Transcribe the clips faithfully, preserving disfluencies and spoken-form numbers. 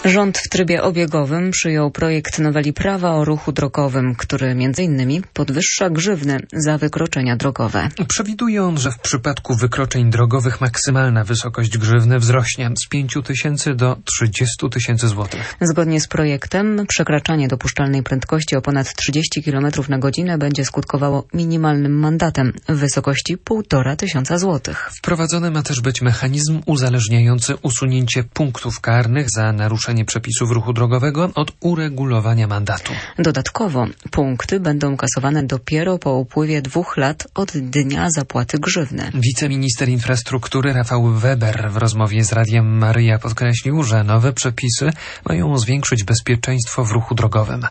Rząd w trybie obiegowym przyjął projekt noweli prawa o ruchu drogowym, który między innymi podwyższa grzywnę za wykroczenia drogowe. Przewiduje on, że w przypadku wykroczeń drogowych maksymalna wysokość grzywny wzrośnie z pięciu tysięcy do trzydziestu tysięcy złotych. Zgodnie z projektem przekraczanie dopuszczalnej prędkości o ponad trzydzieści kilometrów na godzinę będzie skutkowało minimalnym mandatem w wysokości półtora tysiąca złotych. Wprowadzony ma też być mechanizm uzależniający usunięcie punktów karnych za naruszenie przepisów ruchu drogowego od uregulowania mandatu. Dodatkowo punkty będą kasowane dopiero po upływie dwóch lat od dnia zapłaty grzywny. Wiceminister infrastruktury Rafał Weber w rozmowie z Radiem Maryja podkreślił, że nowe przepisy mają zwiększyć bezpieczeństwo w ruchu drogowym.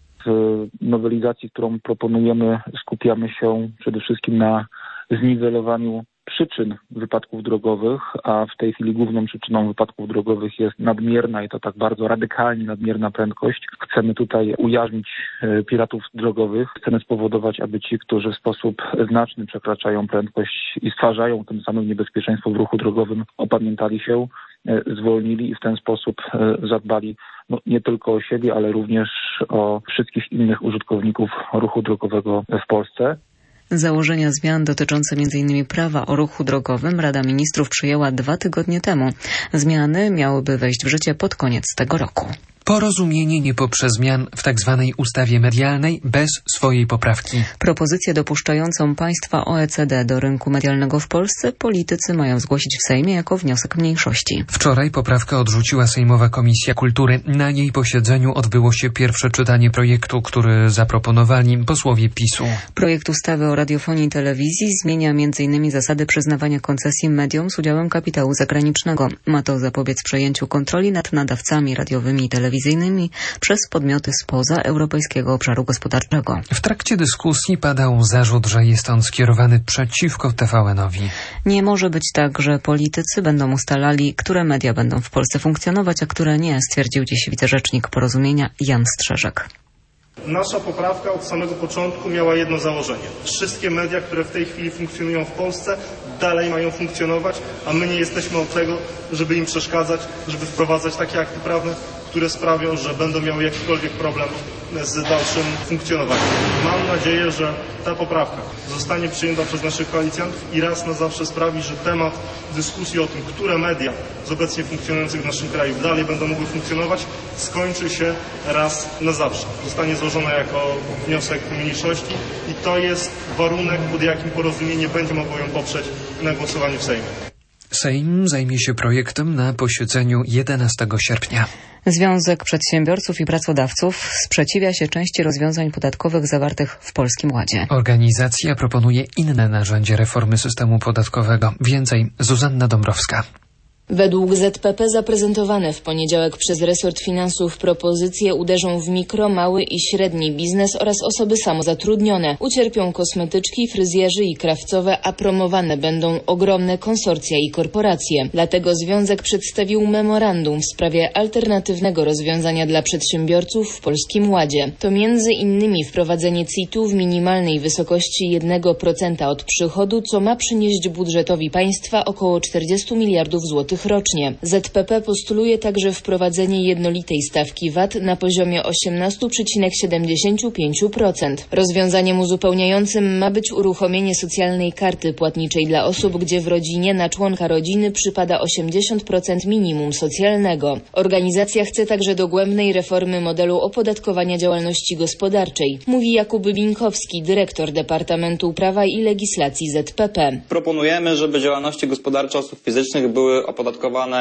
W nowelizacji, którą proponujemy, skupiamy się przede wszystkim na zniwelowaniu przyczyn wypadków drogowych, a w tej chwili główną przyczyną wypadków drogowych jest nadmierna i to tak bardzo radykalnie nadmierna prędkość. Chcemy tutaj ujarzmić piratów drogowych. Chcemy spowodować, aby ci, którzy w sposób znaczny przekraczają prędkość i stwarzają tym samym niebezpieczeństwo w ruchu drogowym, opamiętali się, zwolnili i w ten sposób zadbali no, nie tylko o siebie, ale również o wszystkich innych użytkowników ruchu drogowego w Polsce. Założenia zmian dotyczące między innymi prawa o ruchu drogowym Rada Ministrów przyjęła dwa tygodnie temu. Zmiany miałyby wejść w życie pod koniec tego roku. Porozumienie nie poprze zmian w tzw. ustawie medialnej bez swojej poprawki. Propozycję dopuszczającą państwa O E C D do rynku medialnego w Polsce politycy mają zgłosić w Sejmie jako wniosek mniejszości. Wczoraj poprawkę odrzuciła Sejmowa Komisja Kultury. Na jej posiedzeniu odbyło się pierwsze czytanie projektu, który zaproponowali posłowie PiSu. Projekt ustawy o radiofonii i telewizji zmienia między innymi zasady przyznawania koncesji mediom z udziałem kapitału zagranicznego. Ma to zapobiec przejęciu kontroli nad nadawcami radiowymi i telewizyjnymi przez podmioty spoza Europejskiego Obszaru Gospodarczego. W trakcie dyskusji padał zarzut, że jest on skierowany przeciwko T V N-owi. Nie może być tak, że politycy będą ustalali, które media będą w Polsce funkcjonować, a które nie, stwierdził dziś wicerzecznik Porozumienia Jan Strzeżek. Nasza poprawka od samego początku miała jedno założenie. Wszystkie media, które w tej chwili funkcjonują w Polsce, dalej mają funkcjonować, a my nie jesteśmy od tego, żeby im przeszkadzać, żeby wprowadzać takie akty prawne, które sprawią, że będą miały jakikolwiek problem z dalszym funkcjonowaniem. Mam nadzieję, że ta poprawka zostanie przyjęta przez naszych koalicjantów i raz na zawsze sprawi, że temat dyskusji o tym, które media z obecnie funkcjonujących w naszym kraju dalej będą mogły funkcjonować, skończy się raz na zawsze. Zostanie złożona jako wniosek mniejszości i to jest warunek, pod jakim Porozumienie będzie mogło ją poprzeć na głosowaniu w Sejmie. Sejm zajmie się projektem na posiedzeniu jedenastego sierpnia. Związek Przedsiębiorców i Pracodawców sprzeciwia się części rozwiązań podatkowych zawartych w Polskim Ładzie. Organizacja proponuje inne narzędzie reformy systemu podatkowego. Więcej Zuzanna Dąbrowska. Według Z P P zaprezentowane w poniedziałek przez resort finansów propozycje uderzą w mikro, mały i średni biznes oraz osoby samozatrudnione. Ucierpią kosmetyczki, fryzjerzy i krawcowe, a promowane będą ogromne konsorcja i korporacje. Dlatego związek przedstawił memorandum w sprawie alternatywnego rozwiązania dla przedsiębiorców w Polskim Ładzie. To między innymi wprowadzenie C I T-u w minimalnej wysokości jednego procenta od przychodu, co ma przynieść budżetowi państwa około czterdzieści miliardów złotych rocznie. Z P P postuluje także wprowadzenie jednolitej stawki V A T na poziomie osiemnaście przecinek siedemdziesiąt pięć procent. Rozwiązaniem uzupełniającym ma być uruchomienie socjalnej karty płatniczej dla osób, gdzie w rodzinie na członka rodziny przypada osiemdziesiąt procent minimum socjalnego. Organizacja chce także dogłębnej reformy modelu opodatkowania działalności gospodarczej, mówi Jakub Binkowski, dyrektor Departamentu Prawa i Legislacji Z P P. Proponujemy, żeby działalności gospodarcze osób fizycznych były opodatkowane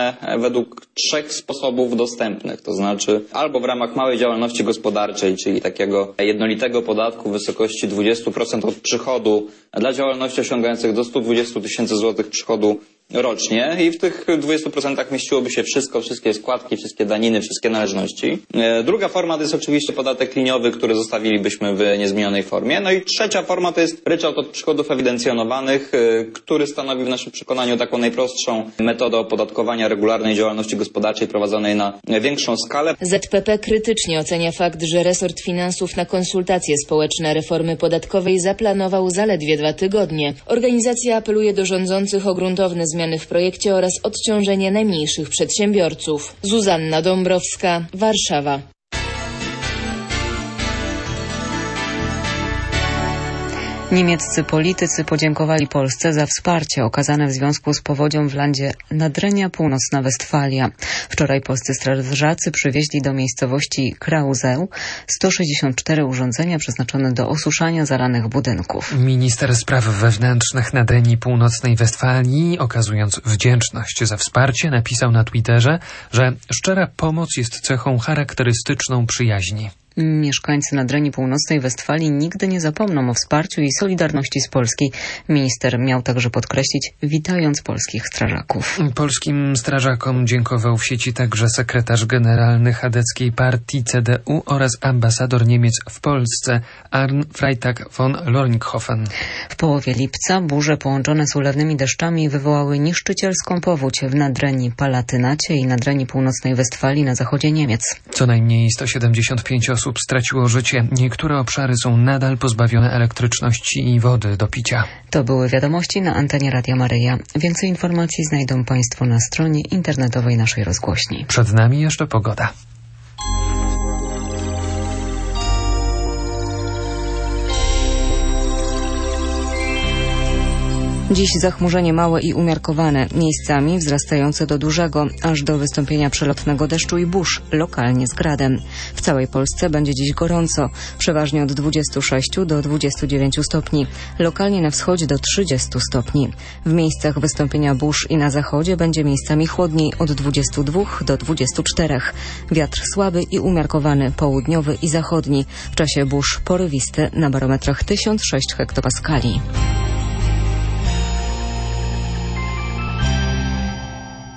według trzech sposobów dostępnych, to znaczy albo w ramach małej działalności gospodarczej, czyli takiego jednolitego podatku w wysokości dwadzieścia procent od przychodu dla działalności osiągających do stu dwudziestu tysięcy złotych przychodu rocznie i w tych dwudziestu procentach mieściłoby się wszystko, wszystkie składki, wszystkie daniny, wszystkie należności. Druga forma to jest oczywiście podatek liniowy, który zostawilibyśmy w niezmienionej formie. No i trzecia forma to jest ryczałt od przychodów ewidencjonowanych, który stanowi w naszym przekonaniu taką najprostszą metodę opodatkowania regularnej działalności gospodarczej prowadzonej na większą skalę. Z P P krytycznie ocenia fakt, że resort finansów na konsultacje społeczne reformy podatkowej zaplanował zaledwie dwa tygodnie. Organizacja apeluje do rządzących o gruntowne zmiany zmiany w projekcie oraz odciążenie najmniejszych przedsiębiorców. Zuzanna Dąbrowska, Warszawa. Niemieccy politycy podziękowali Polsce za wsparcie okazane w związku z powodzią w landzie Nadrenia Północna Westfalia. Wczoraj polscy strażacy przywieźli do miejscowości Krauzeł sto sześćdziesiąt cztery urządzenia przeznaczone do osuszania zalanych budynków. Minister spraw wewnętrznych Nadrenii Północnej Westfalii, okazując wdzięczność za wsparcie, napisał na Twitterze, że szczera pomoc jest cechą charakterystyczną przyjaźni. Mieszkańcy Nadrenii Północnej Westfalii nigdy nie zapomną o wsparciu i solidarności z Polski. Minister miał także podkreślić, witając polskich strażaków. Polskim strażakom dziękował w sieci także sekretarz generalny chadeckiej partii C D U oraz ambasador Niemiec w Polsce Arn Freitag von Lornighofen. W połowie lipca burze połączone z ulewnymi deszczami wywołały niszczycielską powódź w Nadrenii Palatynacie i Nadrenii Północnej Westfalii na zachodzie Niemiec. Co najmniej sto siedemdziesiąt pięć osób straciło życie. Niektóre obszary są nadal pozbawione elektryczności i wody do picia. To były wiadomości na antenie Radia Maryja. Więcej informacji znajdą Państwo na stronie internetowej naszej rozgłośni. Przed nami jeszcze pogoda. Dziś zachmurzenie małe i umiarkowane, miejscami wzrastające do dużego, aż do wystąpienia przelotnego deszczu i burz, lokalnie z gradem. W całej Polsce będzie dziś gorąco, przeważnie od dwudziestu sześciu do dwudziestu dziewięciu stopni, lokalnie na wschodzie do trzydziestu stopni. W miejscach wystąpienia burz i na zachodzie będzie miejscami chłodniej od dwudziestu dwóch do dwudziestu czterech. Wiatr słaby i umiarkowany, południowy i zachodni. W czasie burz porywisty na barometrach tysiąc sześć hektopaskali.